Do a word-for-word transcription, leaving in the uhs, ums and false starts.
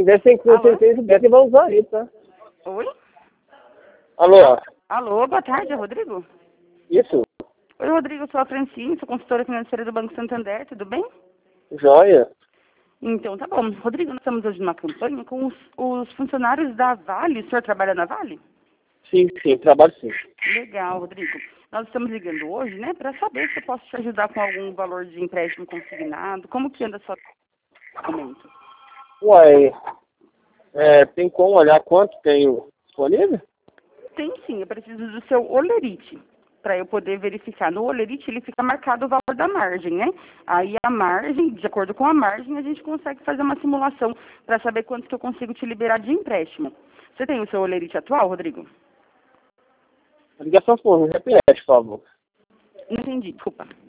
Deve ser com certeza o Beto vai usar isso, tá? Oi? Alô? Alô, boa tarde, é Rodrigo? Isso? Oi, Rodrigo, eu sou a Francine, sou consultora financeira do Banco Santander, tudo bem? Joia? Então, tá bom. Rodrigo, nós estamos hoje numa campanha com os, os funcionários da Vale. O senhor trabalha na Vale? Sim, sim, trabalho sim. Legal, Rodrigo. Nós estamos ligando hoje, né, para saber se eu posso te ajudar com algum valor de empréstimo consignado. Como que anda só no momento? Uai, é, tem como olhar quanto tenho disponível? Tem sim, eu preciso do seu olerite, para eu poder verificar. No olerite ele fica marcado o valor da margem, né? Aí a margem, de acordo com a margem, a gente consegue fazer uma simulação para saber quanto que eu consigo te liberar de empréstimo. Você tem o seu olerite atual, Rodrigo? A ligação por repete, por favor. Não entendi, desculpa.